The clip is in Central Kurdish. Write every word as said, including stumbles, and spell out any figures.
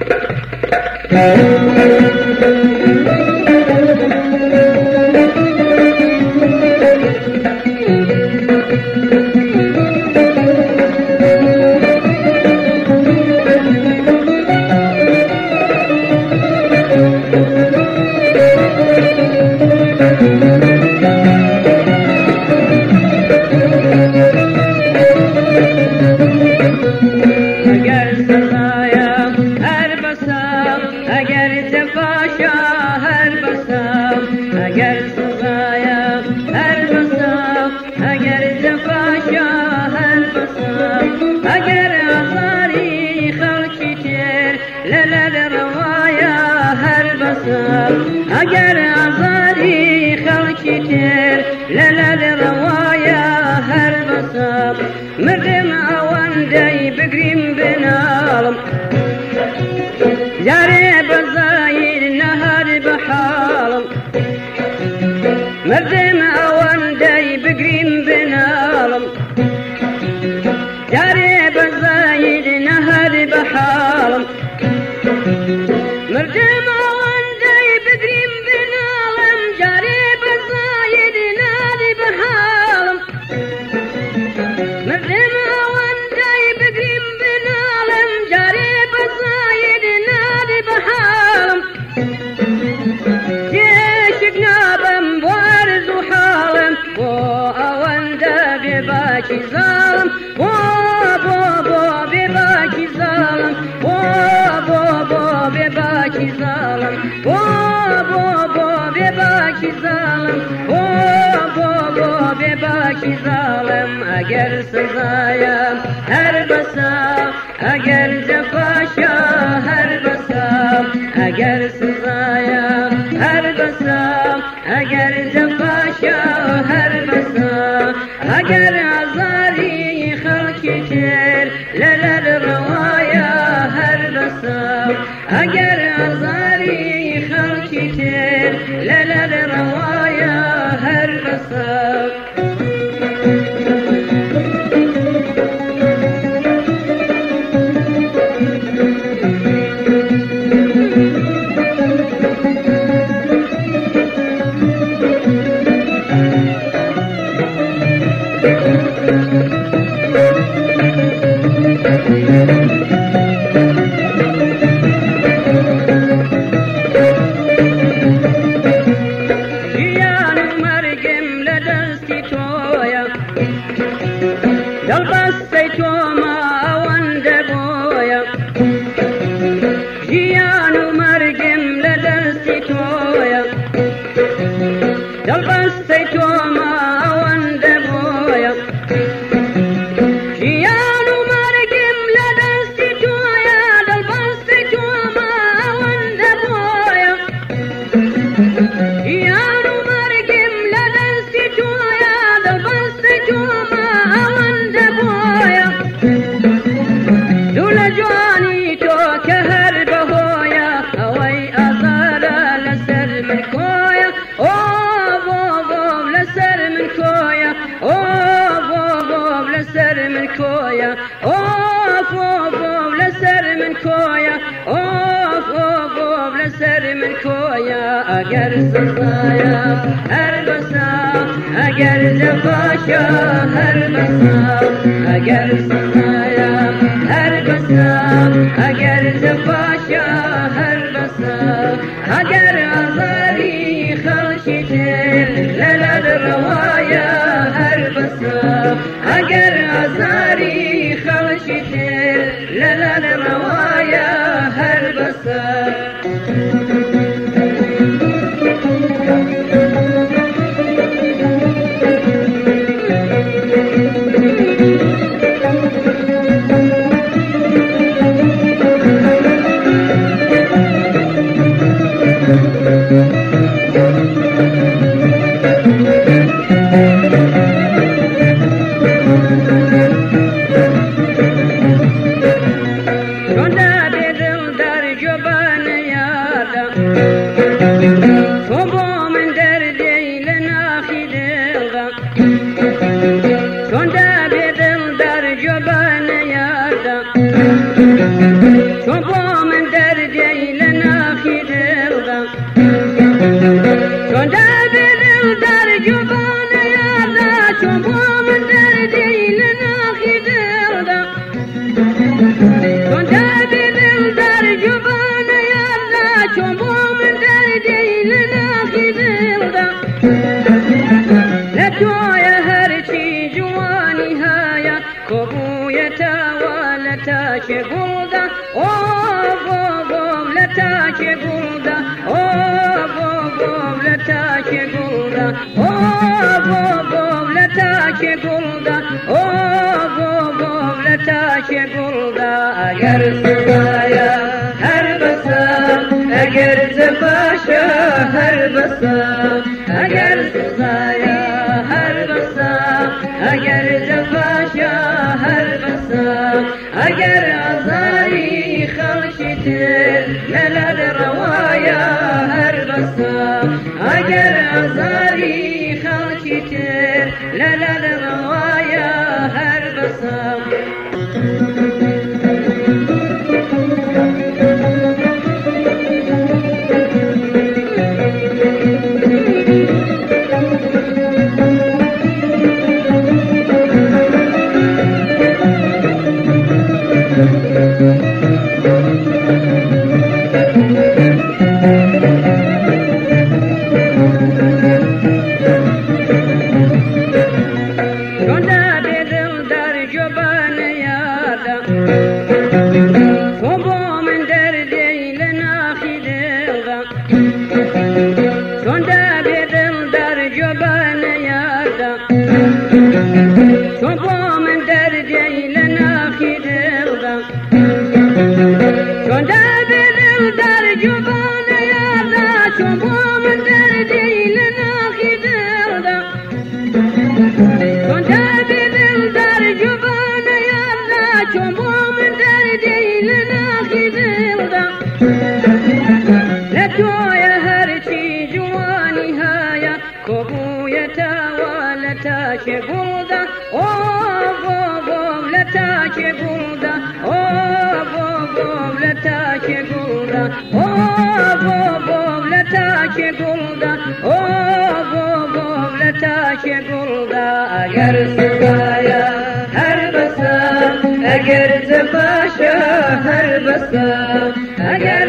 اگر ازاری خلقی تر للال روایا هر بسام مردم اوندی بگریم بنالم جاری بزایر نهار بحالم مردم اوندی بگریم بنالم جاری بزایر نهار بحالم مردم بباکی ظالم و بابا بباکی ظالم و بابا بباکی ظالم و بابا بباکی ظالم و بابا بباکی ظالم اگر سزایم هر بسام اگر جفاشا هر بسام اگر سزایم هر بسام اگر جفاشا هر بسام اگر ازاری خلقی تر للال روایا هر بسام اگر ازاری خلقی تر للال روایا هر بسام اگر سزایم هر بسام اگر جفاشا هر بسام اگر سزایم هر بسام اگر جفاشا هر بسام اگر ازاری خلقی تر للال روایا هر بسام اگر ازاری خلقی تر للال روایا هر بسام او بو لتاش گلدا او بو لتاش گلدا اگر سزایا هر بسام اگر زباشا هر بسام اگر سزایا هر بسام اگر زباشا هر بسام اگر ازاری خلشتر ملل روایا هر بسام اگر ازاری خلشتر ملل روایا هر بسام اگر سزایا هر بسام اگر زباشا هر بسام اگر